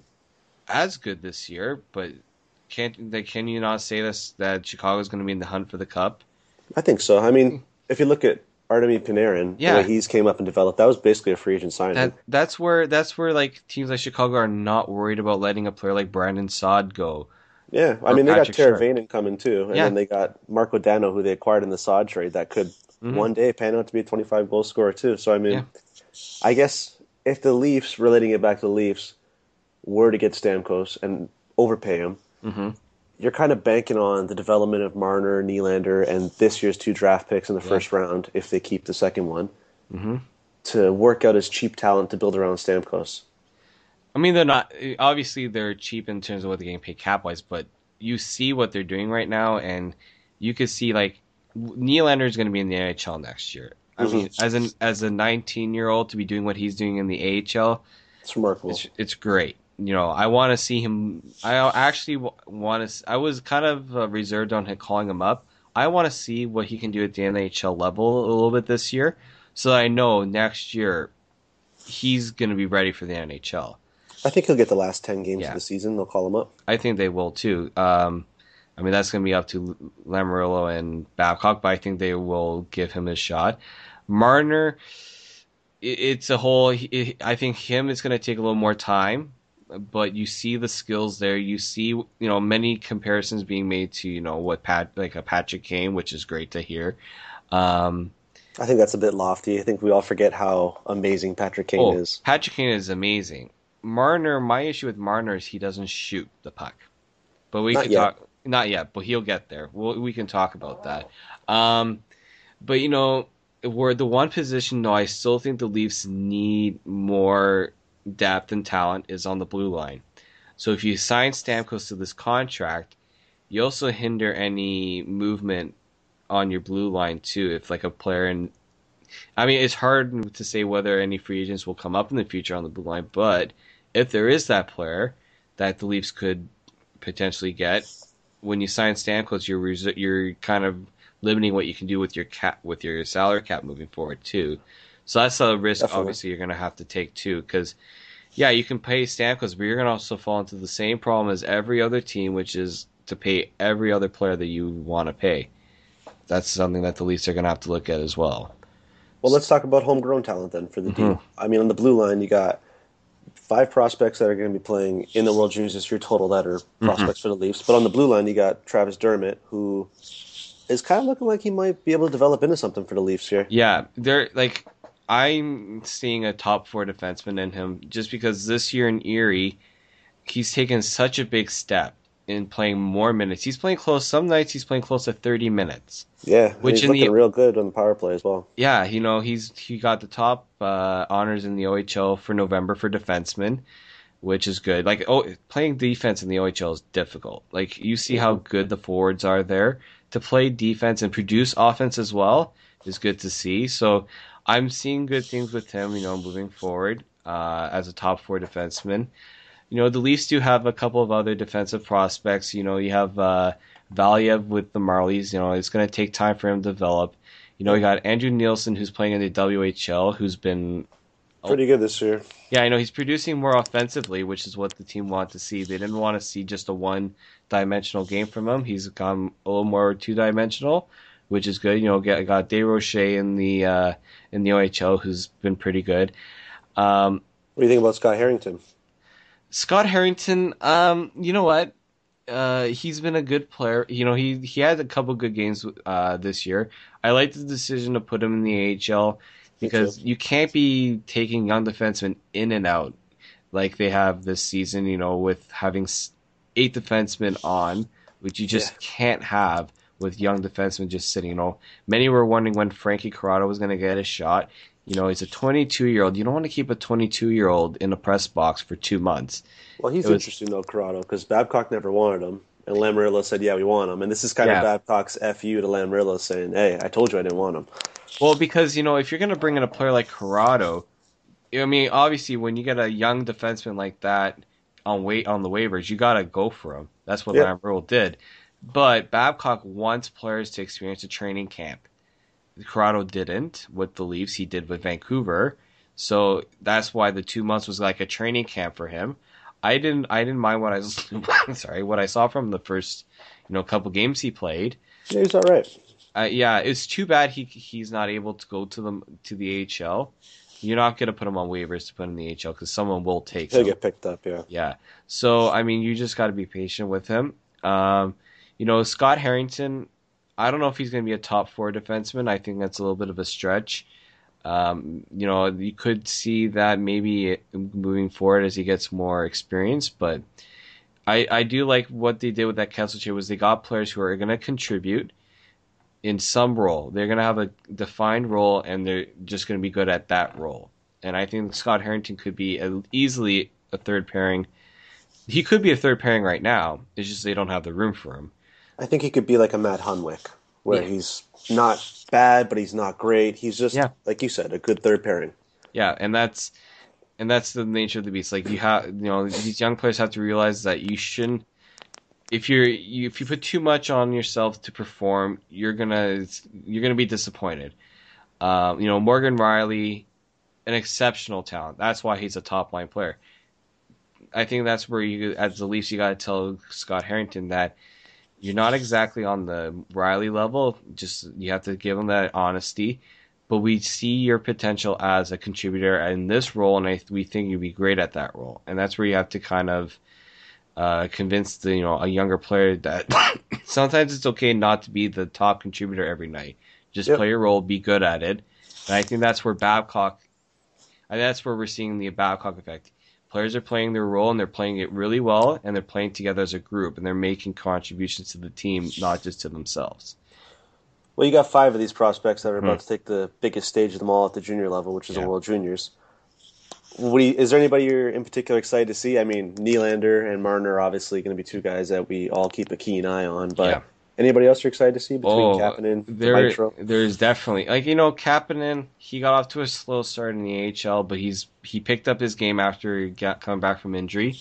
as good this year, but can't they? Can you not say this that Chicago's going to be in the hunt for the cup? I think so. I mean, if you look at Artemi Panarin, yeah. the way he's came up and developed, that was basically a free agent signing. That, that's where that's where like teams like Chicago are not worried about letting a player like Brandon Saad go. Yeah, I mean they Patrick got Teravainen coming too, and yeah. then they got Marco Dano, who they acquired in the Saad trade, that could mm-hmm. one day pan out to be a twenty-five goal scorer too. So I mean, yeah. I guess if the Leafs, relating it back to the Leafs, were to get Stamkos and overpay him. Mm-hmm. You're kind of banking on the development of Marner, Nylander, and this year's two draft picks in the yeah. first round, if they keep the second one, mm-hmm. to work out as cheap talent to build around Stamkos. I mean, they're not obviously they're cheap in terms of what they're getting paid cap wise, but you see what they're doing right now, and you could see like Nylander is going to be in the N H L next year. I Mm-hmm. mean, as an as a nineteen year old to be doing what he's doing in the A H L, It's remarkable. it's it's great. You know, I want to see him. I actually want to. I was kind of uh, reserved on him calling him up. I want to see what he can do at the N H L level a little bit this year, so that I know next year he's going to be ready for the N H L. I think he'll get the last ten games Yeah. of the season. They'll call him up. I think they will too. Um, I mean, that's going to be up to Lamoriello and Babcock, but I think they will give him a shot. Marner, it, it's a whole. It, I think him is going to take a little more time, but you see the skills there. You see, you know, many comparisons being made to, you know, what Pat like a Patrick Kane, which is great to hear. Um, I think that's a bit lofty. I think we all forget how amazing Patrick Kane oh, is. Patrick Kane is amazing. Marner, my issue with Marner is he doesn't shoot the puck. But we Not can yet. talk. Not yet, but he'll get there. We'll, we can talk about that. Um, but you know, we're the one position though I still think the Leafs need more depth and talent is on the blue line. So if you sign Stamkos to this contract, you also hinder any movement on your blue line too. If like a player in, I mean, it's hard to say whether any free agents will come up in the future on the blue line, but if there is that player that the Leafs could potentially get, when you sign Stamkos, you're res- you're kind of limiting what you can do with your cap with your salary cap moving forward too. So that's a risk. Definitely. Obviously you're going to have to take too, because yeah, you can pay Stamkos, but you're going to also fall into the same problem as every other team, which is to pay every other player that you want to pay. That's something that the Leafs are going to have to look at as well. Well, let's talk about homegrown talent then for the Mm-hmm. team. I mean, on the blue line, you got five prospects that are going to be playing in the World Juniors this year total that are Mm-hmm. prospects for the Leafs. But on the blue line, you got Travis Dermott, who is kind of looking like he might be able to develop into something for the Leafs here. Yeah, they're like I'm seeing a top four defenseman in him just because this year in Erie, he's taken such a big step in playing more minutes. He's playing close. Some nights he's playing close to thirty minutes. Yeah, and Which he's in looking the- real good on the power play as well. Yeah, you know he's he got the top uh, honors in the O H L for November for defensemen, which is good. Like oh, playing defense in the O H L is difficult. Like you see how good the forwards are there. To play defense and produce offense as well is good to see. So I'm seeing good things with him, you know, moving forward uh, as a top four defenseman. You know, the Leafs do have a couple of other defensive prospects. You know, you have uh, Valiev with the Marlies. You know, it's going to take time for him to develop. You know, you got Andrew Nielsen, who's playing in the W H L, who's been Pretty good this year. yeah, I know he's producing more offensively, which is what the team wanted to see. They didn't want to see just a one-dimensional game from him. He's gone a little more two-dimensional, which is good. You know, got got Desrochers in the uh, in the O H L, who's been pretty good. Um, What do you think about Scott Harrington? Scott Harrington, um, you know what? Uh, he's been a good player. You know, he he had a couple good games uh, this year. I like the decision to put him in the A H L. Because you can't be taking young defensemen in and out like they have this season, you know, with having eight defensemen on, which you just Yeah. can't have with young defensemen just sitting. You know, many were wondering when Frankie Corrado was going to get a shot. You know, he's a twenty-two-year-old. You don't want to keep a twenty-two-year-old in a press box for two months. Well, he's It was- interesting, though, Corrado, because Babcock never wanted him. And Lamoriello said, yeah, we want him. And this is kind Yeah. of Babcock's F U to Lamoriello saying, hey, I told you I didn't want him. Well, because, you know, if you're going to bring in a player like Corrado, I mean, obviously, when you get a young defenseman like that on wait on the waivers, you got to go for him. That's what Yeah. Lamoriello did. But Babcock wants players to experience a training camp. Corrado didn't with the Leafs. He did with Vancouver. So that's why the two months was like a training camp for him. I didn't. I didn't mind what I was. sorry, what I saw from the first, you know, couple games he played. Yeah, he's all right. Uh, yeah, it's too bad he he's not able to go to the to the A H L. You're not gonna put him on waivers to put in the A H L because someone will take He'll him. get picked up, yeah. Yeah. So I mean, you just got to be patient with him. Um, you know, Scott Harrington. I don't know if he's gonna be a top four defenseman. I think that's a little bit of a stretch. Um, you know, you could see that maybe moving forward as he gets more experience, but I I do like what they did with that Kessel trade was they got players who are gonna contribute in some role. They're going to have a defined role, and they're just going to be good at that role. And I think Scott Harrington could be a, easily a third pairing. He could be a third pairing right now. It's just they don't have the room for him. I think he could be like a Matt Hunwick. where Yeah. he's not bad, but he's not great. He's just, Yeah. like you said, a good third pairing. Yeah, and that's and that's the nature of the beast. Like you have, you know, these young players have to realize that you shouldn't. If you're you, if you put too much on yourself to perform, you're gonna you're gonna be disappointed. Um, you know, Morgan Riley, an exceptional talent. That's why he's a top line player. I think that's where you, as the Leafs, you got to tell Scott Harrington that you're not exactly on the Riley level. Just you have to give him that honesty. But we see your potential as a contributor in this role, and I, we think you'd be great at that role. And that's where you have to kind of uh, convince the you know a younger player that sometimes it's okay not to be the top contributor every night. Just Yep. play your role, be good at it. And I think that's where Babcock. And that's where we're seeing the Babcock effect. Players are playing their role and they're playing it really well, and they're playing together as a group, and they're making contributions to the team, not just to themselves. Well, you got five of these prospects that are about Hmm. to take the biggest stage of them all at the junior level, which is Yeah. the World Juniors. What do you, is there anybody you're in particular excited to see? I mean, Nylander and Marner are obviously going to be two guys that we all keep a keen eye on, but Yeah. anybody else you're excited to see between Oh, Kapanen and there, Maestro? there's definitely like you know Kapanen. He got off to a slow start in the A H L, but he's he picked up his game after he got coming back from injury.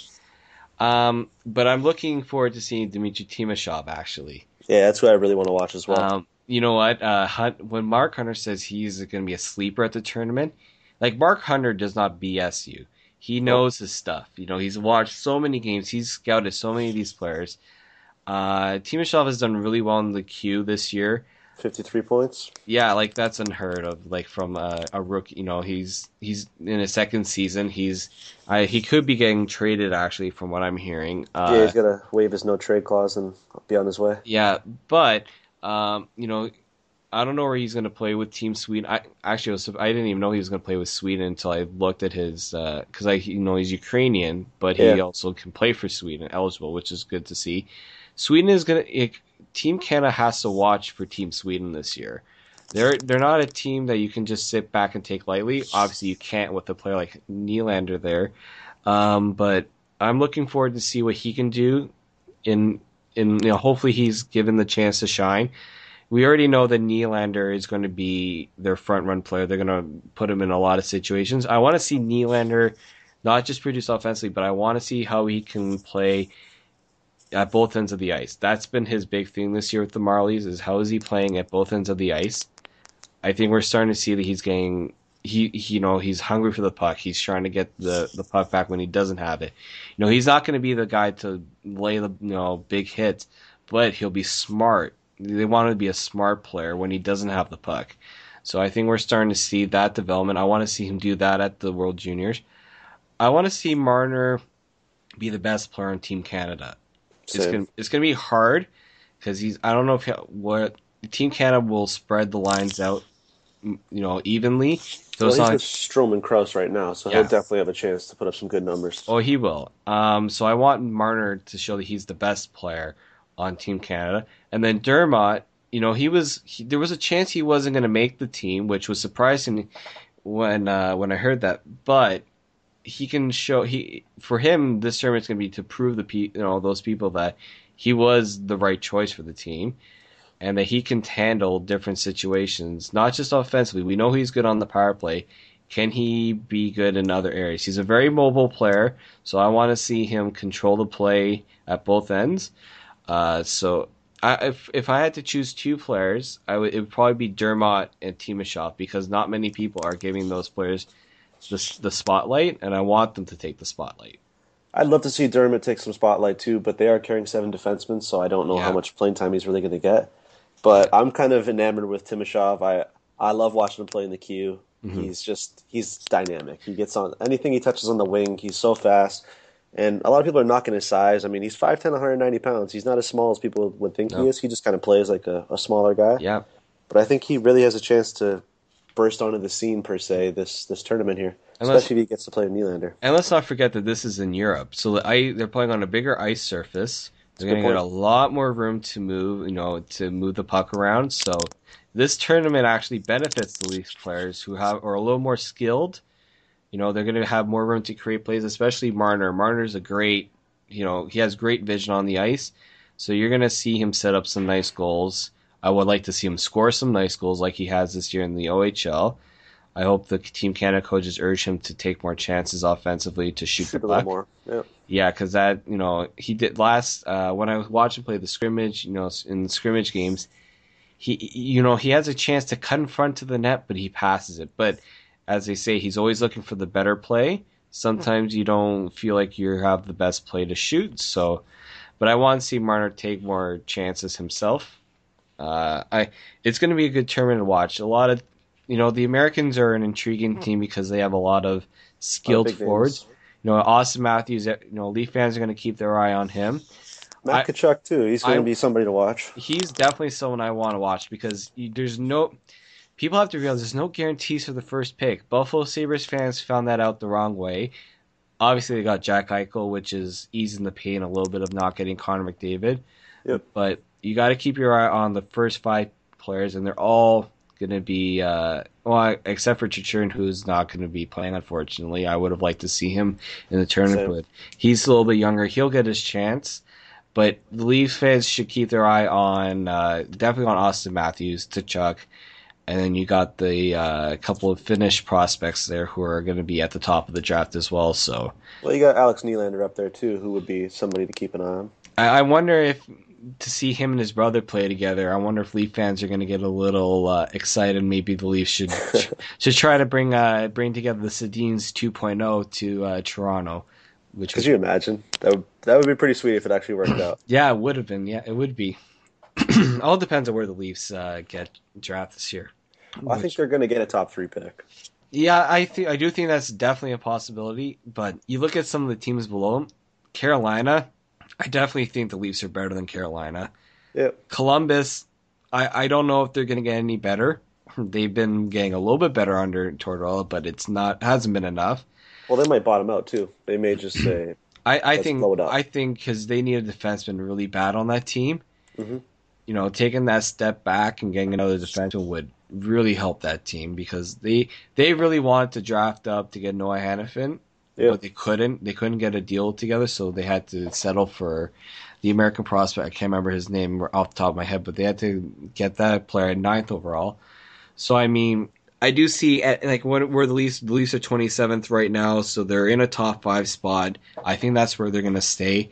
Um, but I'm looking forward to seeing Dmitry Timashov actually. Yeah, that's who I really want to watch as well. Um, you know what? Uh, Hunt, when Mark Hunter says he's going to be a sleeper at the tournament, like Mark Hunter does not B S you. He knows his stuff. You know, he's watched so many games. He's scouted so many of these players. Uh, Timashov has done really well in the queue this year. fifty-three points. Yeah, like that's unheard of. Like from a, a rookie, you know, he's he's in his second season. He's I, he could be getting traded actually, from what I'm hearing. Uh, Yeah, he's got to waive his no trade clause and be on his way. Yeah, but um, you know, I don't know where he's going to play with Team Sweden. I actually was, I didn't even know he was going to play with Sweden until I looked at his because I you know he's Ukrainian, but he Yeah. also can play for Sweden, eligible, which is good to see. Sweden is going to Team Canada has to watch for Team Sweden this year. They're they're not a team that you can just sit back and take lightly. Obviously, you can't with a player like Nylander there, um, but I'm looking forward to see what he can do. In in you know, hopefully he's given the chance to shine. We already know that Nylander is going to be their front run player. They're going to put him in a lot of situations. I want to see Nylander not just produce offensively, but I want to see how he can play at both ends of the ice. That's been his big thing this year with the Marlies, is how is he playing at both ends of the ice. I think we're starting to see that he's getting he, he you know he's hungry for the puck. He's trying to get the, the puck back when he doesn't have it. You know, he's not going to be the guy to lay the you know big hits, but he'll be smart. They want him to be a smart player when he doesn't have the puck. So I think we're starting to see that development. I want to see him do that at the World Juniors. I want to see Marner be the best player on Team Canada. It's Same. gonna it's gonna be hard because he's I don't know if he, what Team Canada will spread the lines out, you know, evenly. So Well, it's he's not with Strom and Krause right now, so Yeah. he'll definitely have a chance to put up some good numbers. Oh, he will. Um, so I want Marner to show that he's the best player on Team Canada, and then Dermott. You know, he was he, there was a chance he wasn't going to make the team, which was surprising when uh, when I heard that. But he can show he for him this tournament's going to be to prove the pe- you know those people that he was the right choice for the team, and that he can handle different situations, not just offensively. We know he's good on the power play. Can he be good in other areas? He's a very mobile player, so I want to see him control the play at both ends. Uh, so I, if if I had to choose two players, I would it would probably be Dermott and Timashov, because not many people are giving those players the the spotlight, and I want them to take the spotlight. I'd love to see Dermott take some spotlight too, but they are carrying seven defensemen, so I don't know Yeah. how much playing time he's really going to get. But I'm kind of enamored with Timashov. I I love watching him play in the queue. Mhm. He's just he's dynamic. He gets on anything he touches on the wing. He's so fast, and a lot of people are knocking his size. I mean, he's five ten, one hundred ninety pounds. He's not as small as people would think No. he is. He just kind of plays like a, a smaller guy. Yeah, But I think he really has a chance to burst onto the scene per se this this tournament here, Unless- especially if he gets to play with Nylander. and let's not forget that this is in Europe, so the I, they're playing on a bigger ice surface. They're That's a going good to get a point. lot more room to move, you know, to move the puck around. So this tournament actually benefits the Leafs players who have are a little more skilled. You know, they're going to have more room to create plays, especially Marner. Marner's a great, you know, he has great vision on the ice. So you're going to see him set up some nice goals. I would like to see him score some nice goals like he has this year in the O H L. I hope the Team Canada coaches urge him to take more chances offensively to shoot, shoot the puck. More. Yeah, yeah, because that you know he did last uh, when I was watching play the scrimmage. You know, in the scrimmage games, he you know he has a chance to cut in front to the net, but he passes it. But as they say, he's always looking for the better play. Sometimes you don't feel like you have the best play to shoot. So, but I want to see Marner take more chances himself. Uh, I it's going to be a good tournament to watch. A lot of You know, the Americans are an intriguing team because they have a lot of skilled forwards. Names. You know, Austin Matthews, you know, Leaf fans are going to keep their eye on him. Matt Tkachuk, too. He's going I, to be somebody to watch. He's definitely someone I want to watch because there's no... People have to realize there's no guarantees for the first pick. Buffalo Sabres fans found that out the wrong way. Obviously, they got Jack Eichel, which is easing the pain a little bit of not getting Connor McDavid. Yep. But you got to keep your eye on the first five players, and they're all... going to be, uh, well, except for Chichurn, who's not going to be playing, unfortunately. I would have liked to see him in the tournament, Same. But he's a little bit younger. He'll get his chance. But the Leafs fans should keep their eye on, uh, definitely on Austin Matthews, Tkachuk, and then you got the uh, couple of Finnish prospects there who are going to be at the top of the draft as well. So, well, you got Alex Nylander up there, too, who would be somebody to keep an eye on. I, I wonder if... to see him and his brother play together, I wonder if Leaf fans are going to get a little uh, excited. Maybe the Leafs should should try to bring uh, bring together the Sedins two point oh to uh, Toronto. Which could was... you imagine? That would that would be pretty sweet if it actually worked out. Yeah, it would have been. Yeah, it would be. All depends on where the Leafs uh, get drafted this year. Well, I think they're going to get a top three pick. Yeah, I think I do think that's definitely a possibility. But you look at some of the teams below them, Carolina. I definitely think the Leafs are better than Carolina. Yep. Columbus, I, I don't know if they're going to get any better. They've been getting a little bit better under Tortorella, but it's not hasn't been enough. Well, they might bottom out too. They may just say, I, I think I think because they need a defenseman really bad on that team. Mm-hmm. You know, taking that step back and getting another defenseman would really help that team because they they really wanted to draft up to get Noah Hannafin. Yeah. But they couldn't. They couldn't get a deal together, so they had to settle for the American prospect. I can't remember his name off the top of my head, but they had to get that player at ninth overall. So I mean, I do see at, like where the Leafs, the Leafs are twenty-seventh right now, so they're in a top five spot. I think that's where they're going to stay.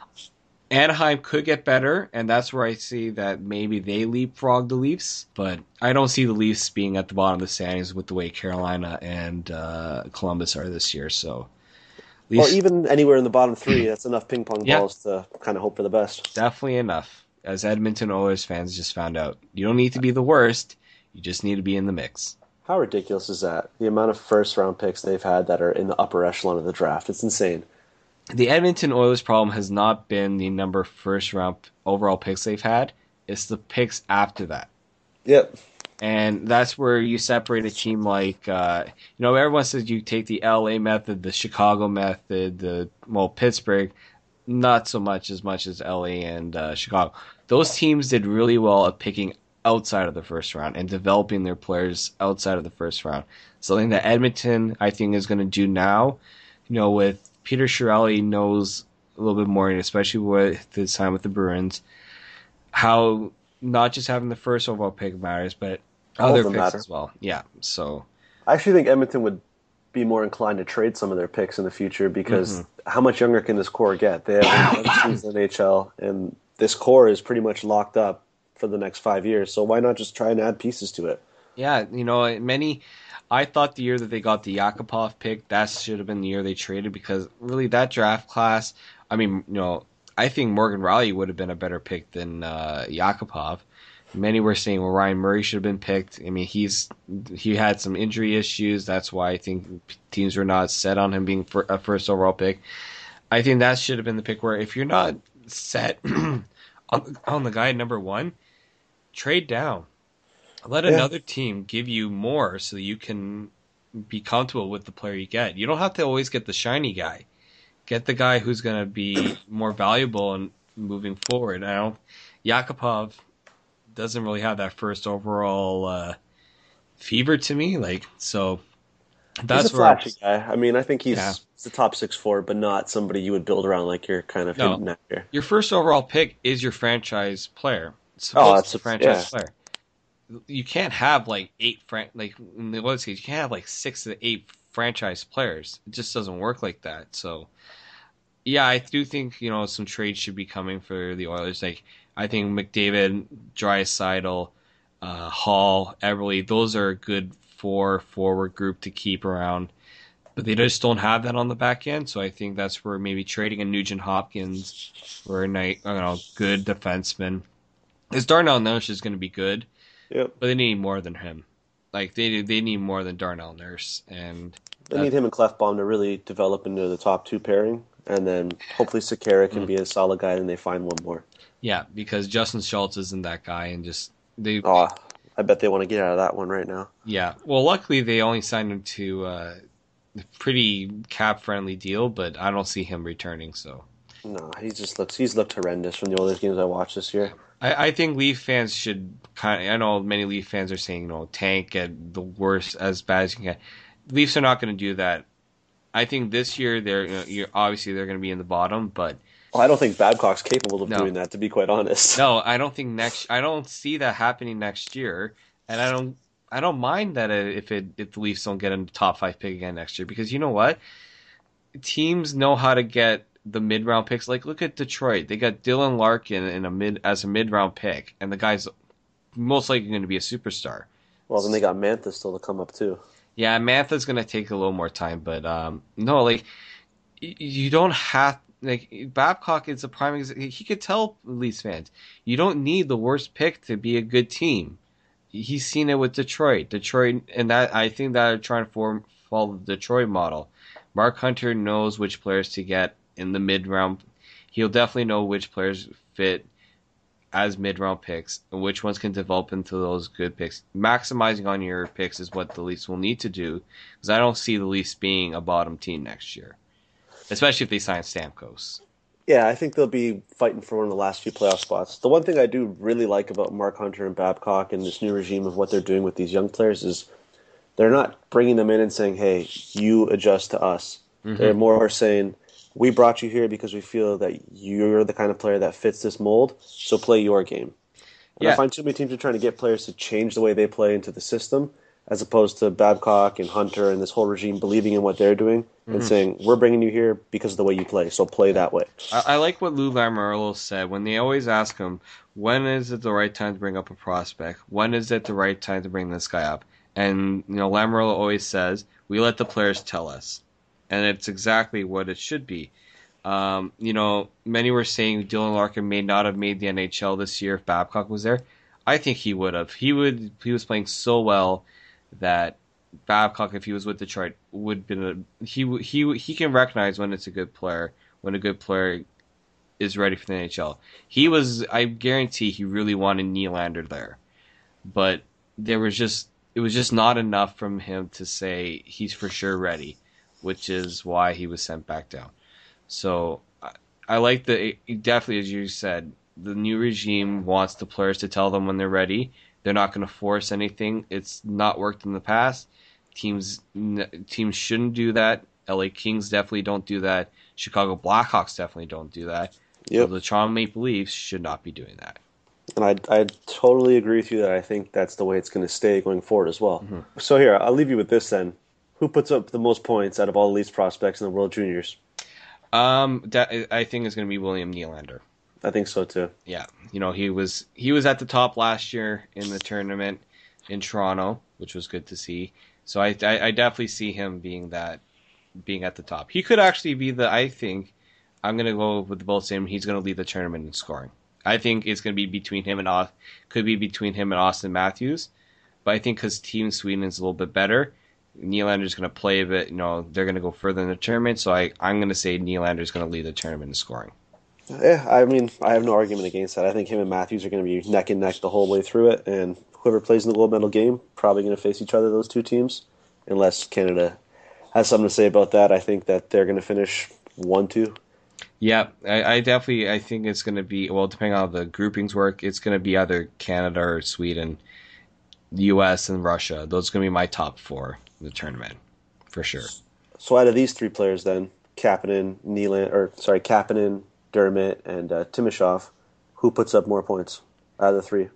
Anaheim could get better, and that's where I see that maybe they leapfrog the Leafs. But I don't see the Leafs being at the bottom of the standings with the way Carolina and uh, Columbus are this year. So. Well, even anywhere in the bottom three, that's enough ping pong yeah. balls to kind of hope for the best. Definitely enough. As Edmonton Oilers fans just found out, you don't need to be the worst. You just need to be in the mix. How ridiculous is that? The amount of first round picks they've had that are in the upper echelon of the draft. It's insane. The Edmonton Oilers problem has not been the number of first round overall picks they've had. It's the picks after that. Yep. And that's where you separate a team like, uh, you know, everyone says you take the L A method, the Chicago method, the, well, Pittsburgh, not so much as much as L A and uh, Chicago. Those teams did really well at picking outside of the first round and developing their players outside of the first round. Something that Edmonton, I think, is going to do now, you know, with Peter Chiarelli knows a little bit more, especially with his time with the Bruins, how not just having the first overall pick matters, but All other picks matter. as well. Yeah, so I actually think Edmonton would be more inclined to trade some of their picks in the future because mm-hmm. how much younger can this core get? They have one season in the N H L, and this core is pretty much locked up for the next five years. So why not just try and add pieces to it? Yeah, you know, many. I thought the year that they got the Yakupov pick, that should have been the year they traded because really that draft class. I mean, you know. I think Morgan Rielly would have been a better pick than uh, Yakupov. Many were saying, well, Ryan Murray should have been picked. I mean, he's he had some injury issues. That's why I think teams were not set on him being for a first overall pick. I think that should have been the pick where if you're not set on, on the guy at number one, trade down. Let yeah. another team give you more so that you can be comfortable with the player you get. You don't have to always get the shiny guy. Get the guy who's going to be more valuable and moving forward. I don't. Yakupov doesn't really have that first overall uh, fever to me. Like so, that's he's a flashy guy. I mean, I think he's, yeah. he's a top six four, but not somebody you would build around like you're kind of no. hinting at here. Your first overall pick is your franchise player. Oh, supposed to it's be a a, yeah. franchise player. You can't have like eight fran- like in the Oilers case, you can't have like six to eight franchise players. It just doesn't work like that. So yeah, I do think you know some trades should be coming for the Oilers. Like I think McDavid, Draisaitl, uh, Hall, Eberle, those are a good four forward group to keep around. But they just don't have that on the back end, so I think that's where maybe trading a Nugent Hopkins or a night, you know, good defenseman. Because Darnell Nurse is going to be good, Yep. but they need more than him. Like they they need more than Darnell Nurse, and They need him and Clefbaum to really develop into the top two pairing, and then hopefully Sekera can mm. be a solid guy, and they find one more. Yeah, because Justin Schultz isn't that guy, and just they. Oh, I bet they want to get out of that one right now. Yeah, well, luckily they only signed him to uh, a pretty cap friendly deal, but I don't see him returning. So. No, he just looks. He's looked horrendous from the Oilers games I watched this year. I, I think Leaf fans should kind of. I know many Leaf fans are saying, you know, tank at the worst, as bad as you can get. Leafs are not going to do that. I think this year they're you know, you're, obviously they're going to be in the bottom, but well, I don't think Babcock's capable of no. doing that. To be quite honest, no, I don't think next. I don't see that happening next year, and I don't. I don't mind that if it if the Leafs don't get a top five pick again next year, because you know what, teams know how to get the mid round picks. Like look at Detroit, they got Dylan Larkin in a mid as a mid round pick, and the guy's most likely going to be a superstar. Well, then they got Mantha still to come up too. Yeah, Mantha's going to take a little more time, but um, no, like you don't have like Babcock is a prime example. He could tell Leafs fans, you don't need the worst pick to be a good team. He's seen it with Detroit, Detroit, and that I think that they're trying to form follow the Detroit model. Mark Hunter knows which players to get in the mid round. He'll definitely know which players fit as mid-round picks, and which ones can develop into those good picks. Maximizing on your picks is what the Leafs will need to do, because I don't see the Leafs being a bottom team next year, especially if they sign Stamkos. Yeah, I think they'll be fighting for one of the last few playoff spots. The one thing I do really like about Mark Hunter and Babcock and this new regime of what they're doing with these young players is they're not bringing them in and saying, hey, you adjust to us. Mm-hmm. They're more saying, we brought you here because we feel that you're the kind of player that fits this mold, so play your game. And yeah. I find too many teams are trying to get players to change the way they play into the system, as opposed to Babcock and Hunter and this whole regime believing in what they're doing mm-hmm. and saying, we're bringing you here because of the way you play, so play that way. I, I like what Lou Lamoriello said when they always ask him, when is it the right time to bring up a prospect? When is it the right time to bring this guy up? And you know, Lamoriello always says, we let the players tell us. And it's exactly what it should be. Um, you know, many were saying Dylan Larkin may not have made the N H L this year if Babcock was there. I think he would have. He would. He was playing so well that Babcock, if he was with Detroit, would been a, he he he can recognize when it's a good player, when a good player is ready for the N H L. He was. I guarantee he really wanted Nylander there, but there was just it was just not enough from him to say he's for sure ready, which is why he was sent back down. So I, I like the definitely, as you said, the new regime wants the players to tell them when they're ready. They're not going to force anything. It's not worked in the past. Teams teams shouldn't do that. L A Kings definitely don't do that. Chicago Blackhawks definitely don't do that. Yep. So the Toronto Maple Leafs should not be doing that. And I I totally agree with you that I think that's the way it's going to stay going forward as well. Mm-hmm. So here, I'll leave you with this then. Who puts up the most points out of all the Leafs prospects in the World Juniors? Um, that I think is going to be William Nylander. I think so too. Yeah, you know he was he was at the top last year in the tournament in Toronto, which was good to see. So I, I, I definitely see him being that being at the top. He could actually be the. I think I'm going to go with the both saying he's going to lead the tournament in scoring. I think it's going to be between him and could be between him and Austin Matthews, but I think because Team Sweden is a little bit better. Nylander's going to play a bit, you know, they're going to go further in the tournament, so I, I'm going to say Nylander's going to lead the tournament in scoring. Yeah, I mean, I have no argument against that. I think him and Matthews are going to be neck and neck the whole way through it, and whoever plays in the gold medal game probably going to face each other, those two teams, unless Canada has something to say about that. I think that they're going to finish one two. Yeah, I, I definitely, I think it's going to be, well, depending on how the groupings work, it's going to be either Canada or Sweden, U S and Russia. Those are going to be my top four. The tournament, for sure. So out of these three players, then Kapanen, Nylander, or sorry, Kapanen, Dermott, and uh, Timashov, who puts up more points? out of the three?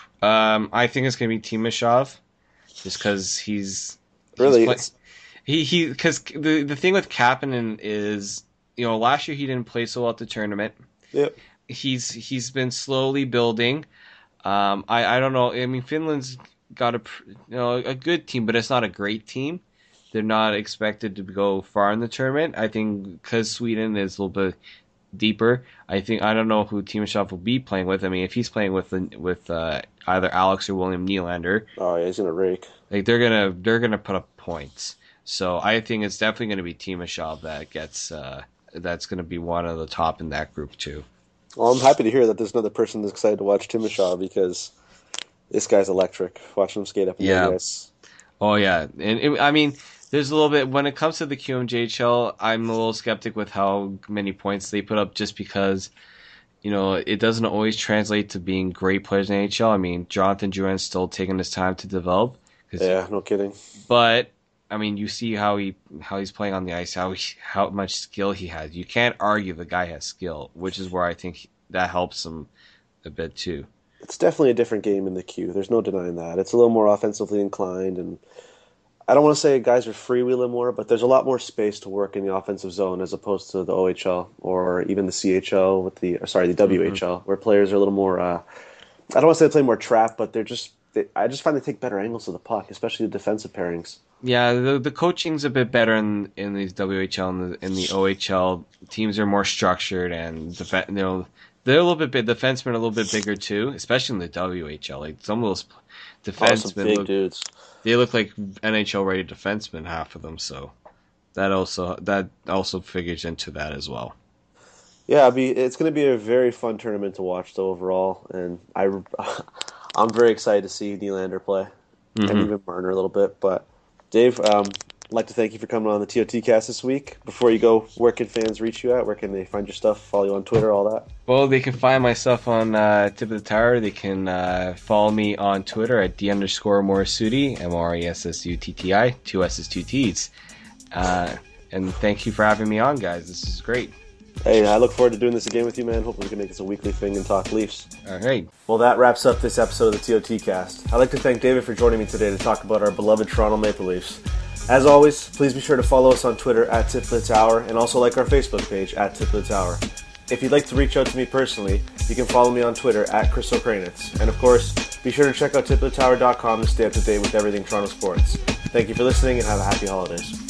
Um, I think it's going to be Timashov, just because he's, he's really play, he he because the the thing with Kapanen is, you know, last year he didn't play so well at the tournament. Yep. He's he's been slowly building. Um, I I don't know. I mean, Finland's got a you know a good team, but it's not a great team. They're not expected to go far in the tournament. I think because Sweden is a little bit deeper. I think I don't know who Timashov will be playing with. I mean, if he's playing with with uh, either Alex or William Nylander, oh yeah, he's gonna rake. Like they're gonna they're gonna put up points. So I think it's definitely gonna be Timashov that gets uh, that's gonna be one of the top in that group too. Well, I'm happy to hear that there's another person that's excited to watch Timashov because this guy's electric. Watching him skate up and down the ice. Oh yeah, and it, I mean. There's a little bit when it comes to the Q M J H L. I'm a little skeptic with how many points they put up, just because, you know, it doesn't always translate to being great players in N H L. I mean, Jonathan Drouin's still taking his time to develop. Yeah, no kidding. But I mean, you see how he how he's playing on the ice, how he, how much skill he has. You can't argue the guy has skill, which is where I think that helps him a bit too. It's definitely a different game in the Q. There's no denying that. It's a little more offensively inclined, and I don't want to say guys are freewheeling more, but there's a lot more space to work in the offensive zone as opposed to the O H L or even the C H L with the sorry the W H L, mm-hmm. where players are a little more. Uh, I don't want to say they play more trap, but they're just. They, I just find they take better angles of the puck, especially the defensive pairings. Yeah, the the coaching's a bit better in in these W H L and the, in the O H L. Teams are more structured and def- you know they're a little bit big. Defensemen are a little bit bigger too, especially in the W H L. Like some of those defensemen, oh, big look, dudes. They look like N H L ready defensemen, half of them. So that also that also figures into that as well. Yeah, be it's going to be a very fun tournament to watch though overall, and I I'm very excited to see Nylander play mm-hmm. and even Marner a little bit. But Dave, um, I'd like to thank you for coming on the T O T cast this week. Before you go, where can fans reach you at? Where can they find your stuff? Follow you on Twitter, all that? Well, they can find my stuff on uh, Tip of the Tower. They can uh, follow me on Twitter at D underscore Morisutti, M R E S S U T T I, two S's, two T's. Uh, and thank you for having me on, guys. This is great. Hey, I look forward to doing this again with you, man. Hopefully we can make this a weekly thing and talk Leafs. All right. Well, that wraps up this episode of the T O T cast. I'd like to thank David for joining me today to talk about our beloved Toronto Maple Leafs. As always, please be sure to follow us on Twitter at Tip of the Tower and also like our Facebook page at Tip of the Tower. If you'd like to reach out to me personally, you can follow me on Twitter at Chris O'Kranitz. And of course, be sure to check out tip of the tower dot com to stay up to date with everything Toronto sports. Thank you for listening and have a happy holidays.